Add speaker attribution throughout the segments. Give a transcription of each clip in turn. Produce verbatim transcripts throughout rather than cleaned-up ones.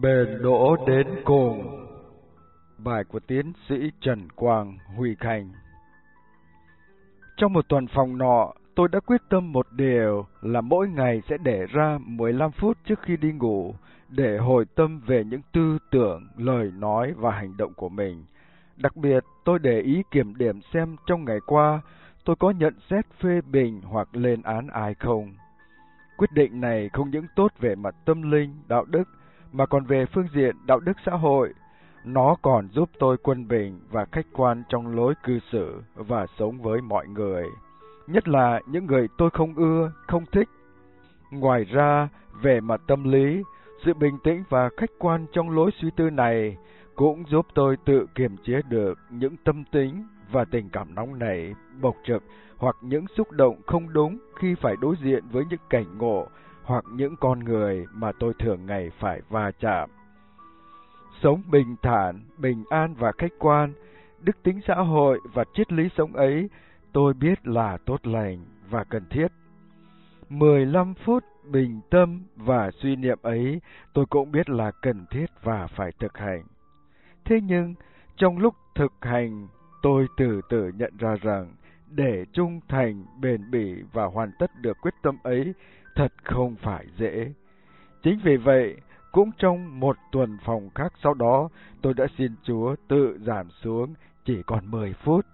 Speaker 1: Bền đỗ đến cùng. Bài của tiến sĩ Trần Quang Huy Khanh. Trong một tuần phòng nọ, tôi đã quyết tâm một điều là mỗi ngày sẽ để ra mười lăm phút trước khi đi ngủ để hồi tâm về những tư tưởng, lời nói và hành động của mình. Đặc biệt, tôi để ý kiểm điểm xem trong ngày qua tôi có nhận xét phê bình hoặc lên án ai không. Quyết định này không những tốt về mặt tâm linh, đạo đức, mà còn về phương diện đạo đức xã hội. Nó còn giúp tôi quân bình và khách quan trong lối cư xử và sống với mọi người, nhất là những người tôi không ưa, không thích. Ngoài ra, về mặt tâm lý, sự bình tĩnh và khách quan trong lối suy tư này cũng giúp tôi tự kiềm chế được những tâm tính và tình cảm nóng nảy, bộc trực hoặc những xúc động không đúng khi phải đối diện với những cảnh ngộ hoặc những con người mà tôi thường ngày phải va chạm. Sống bình thản, bình an và khách quan, đức tính xã hội và triết lý sống ấy tôi biết là tốt lành và cần thiết. mười lăm phút bình tâm và suy niệm ấy tôi cũng biết là cần thiết và phải thực hành. Thế nhưng, trong lúc thực hành, tôi từ từ nhận ra rằng để trung thành, bền bỉ và hoàn tất được quyết tâm ấy thật không phải dễ. Chính vì vậy, cũng trong một tuần phòng khác sau đó, tôi đã xin Chúa tự giảm xuống chỉ còn mười phút.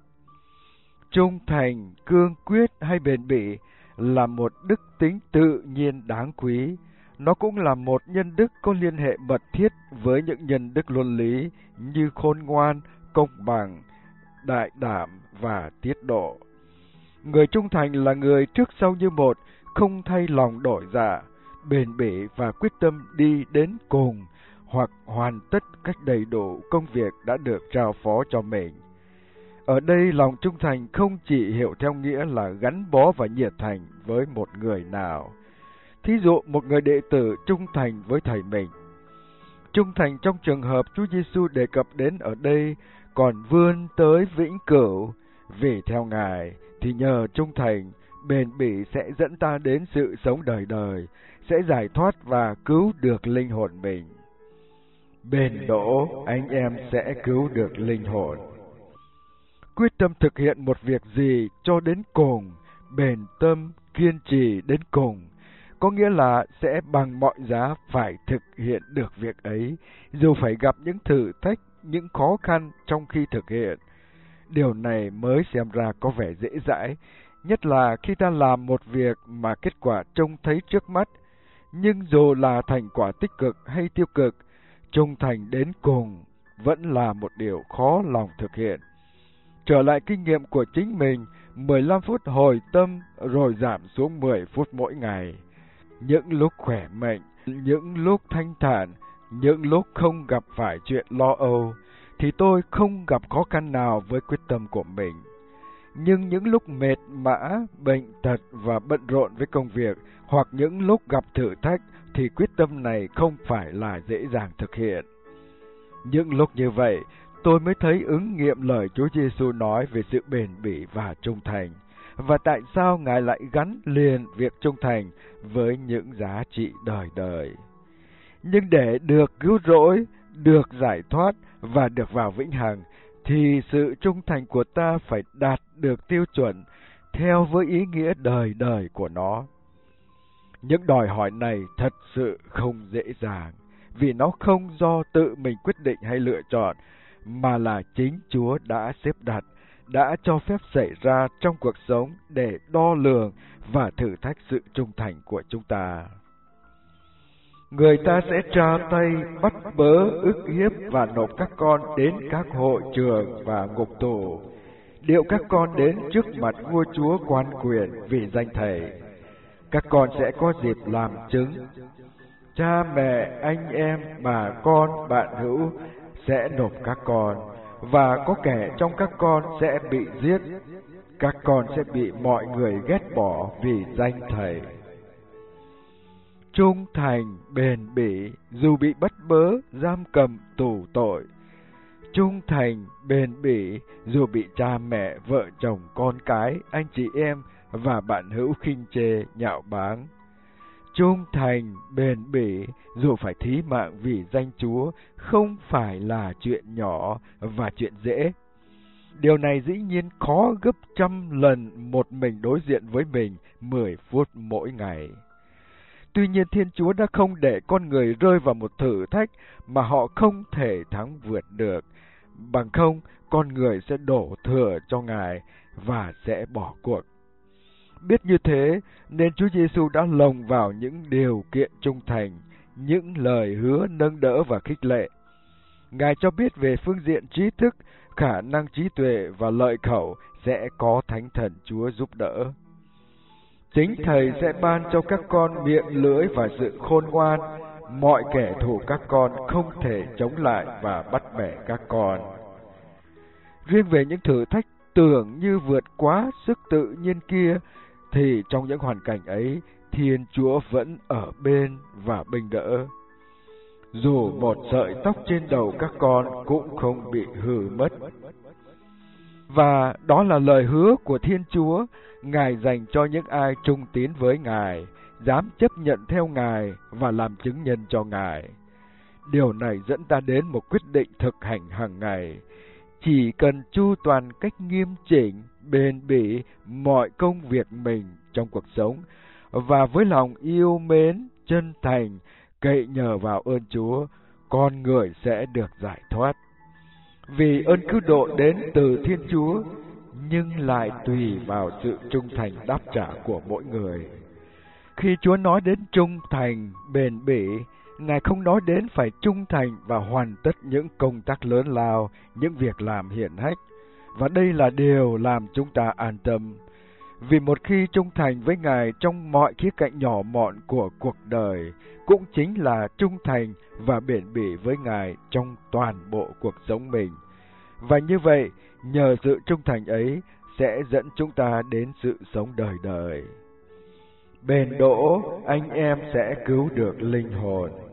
Speaker 1: Trung thành, cương quyết hay bền bỉ là một đức tính tự nhiên đáng quý. Nó cũng là một nhân đức có liên hệ mật thiết với những nhân đức luân lý như khôn ngoan, công bằng, đại đảm và tiết độ. Người trung thành là người trước sau như một, không thay lòng đổi dạ, bền bỉ và quyết tâm đi đến cùng hoặc hoàn tất cách đầy đủ công việc đã được trao phó cho mình. Ở đây lòng trung thành không chỉ hiểu theo nghĩa là gắn bó và nhiệt thành với một người nào. Thí dụ một người đệ tử trung thành với thầy mình. Trung thành trong trường hợp Chúa Giêsu đề cập đến ở đây còn vươn tới vĩnh cửu, vì theo Ngài thì nhờ trung thành, bền bỉ sẽ dẫn ta đến sự sống đời đời, sẽ giải thoát và cứu được linh hồn mình. Bền đỗ, anh em sẽ cứu được linh hồn. Quyết tâm thực hiện một việc gì cho đến cùng, bền tâm, kiên trì đến cùng, có nghĩa là sẽ bằng mọi giá phải thực hiện được việc ấy, dù phải gặp những thử thách, những khó khăn trong khi thực hiện. Điều này mới xem ra có vẻ dễ dãi, nhất là khi ta làm một việc mà kết quả trông thấy trước mắt. Nhưng dù là thành quả tích cực hay tiêu cực, trung thành đến cùng vẫn là một điều khó lòng thực hiện. Trở lại kinh nghiệm của chính mình, mười lăm phút hồi tâm rồi giảm xuống mười phút mỗi ngày. Những lúc khỏe mạnh, những lúc thanh thản, những lúc không gặp phải chuyện lo âu, thì tôi không gặp khó khăn nào với quyết tâm của mình. Nhưng những lúc mệt mã, bệnh tật và bận rộn với công việc, hoặc những lúc gặp thử thách, thì quyết tâm này không phải là dễ dàng thực hiện. Những lúc như vậy, tôi mới thấy ứng nghiệm lời Chúa Giêsu nói về sự bền bỉ và trung thành, và tại sao Ngài lại gắn liền việc trung thành với những giá trị đời đời. Nhưng để được cứu rỗi, được giải thoát và được vào vĩnh hằng, thì sự trung thành của ta phải đạt được tiêu chuẩn theo với ý nghĩa đời đời của nó. Những đòi hỏi này thật sự không dễ dàng, vì nó không do tự mình quyết định hay lựa chọn, mà là chính Chúa đã xếp đặt, đã cho phép xảy ra trong cuộc sống để đo lường và thử thách sự trung thành của chúng ta. Người ta sẽ tra tay, bắt bớ, ức hiếp và nộp các con đến các hội trường và ngục tù, điệu các con đến trước mặt vua chúa quan quyền vì danh Thầy. Các con sẽ có dịp làm chứng. Cha mẹ, anh em, bà con, bạn hữu sẽ nộp các con, và có kẻ trong các con sẽ bị giết. Các con sẽ bị mọi người ghét bỏ vì danh Thầy. Trung thành, bền bỉ, dù bị bắt bớ, giam cầm, tù tội. Trung thành, bền bỉ, dù bị cha mẹ, vợ chồng, con cái, anh chị em và bạn hữu khinh chê, nhạo báng. Trung thành, bền bỉ, dù phải thí mạng vì danh Chúa, không phải là chuyện nhỏ và chuyện dễ. Điều này dĩ nhiên khó gấp trăm lần một mình đối diện với mình mười phút mỗi ngày. Tuy nhiên Thiên Chúa đã không để con người rơi vào một thử thách mà họ không thể thắng vượt được. Bằng không, con người sẽ đổ thừa cho Ngài và sẽ bỏ cuộc. Biết như thế, nên Chúa Giêsu đã lồng vào những điều kiện trung thành, những lời hứa nâng đỡ và khích lệ. Ngài cho biết về phương diện trí thức, khả năng trí tuệ và lợi khẩu sẽ có Thánh Thần Chúa giúp đỡ. Chính Thầy sẽ ban cho các con miệng lưỡi và sự khôn ngoan. Mọi kẻ thù các con không thể chống lại và bắt bẻ các con. Riêng về những thử thách tưởng như vượt quá sức tự nhiên kia, thì trong những hoàn cảnh ấy, Thiên Chúa vẫn ở bên và bênh đỡ. Dù một sợi tóc trên đầu các con cũng không bị hư mất. Và đó là lời hứa của Thiên Chúa, Ngài dành cho những ai trung tín với Ngài, dám chấp nhận theo Ngài và làm chứng nhân cho Ngài. Điều này dẫn ta đến một quyết định thực hành hàng ngày. Chỉ cần chu toàn cách nghiêm chỉnh, bền bỉ mọi công việc mình trong cuộc sống, và với lòng yêu mến, chân thành, cậy nhờ vào ơn Chúa, con người sẽ được giải thoát. Vì ơn cứu độ đến từ Thiên Chúa, nhưng lại tùy vào sự trung thành đáp trả của mỗi người. Khi Chúa nói đến trung thành, bền bỉ, Ngài không nói đến phải trung thành và hoàn tất những công tác lớn lao, những việc làm hiển hách. Và đây là điều làm chúng ta an tâm. Vì một khi trung thành với Ngài trong mọi khía cạnh nhỏ mọn của cuộc đời, cũng chính là trung thành và bền bỉ với Ngài trong toàn bộ cuộc sống mình. Và như vậy, nhờ sự trung thành ấy sẽ dẫn chúng ta đến sự sống đời đời. Bền đỗ, anh em sẽ cứu được linh hồn.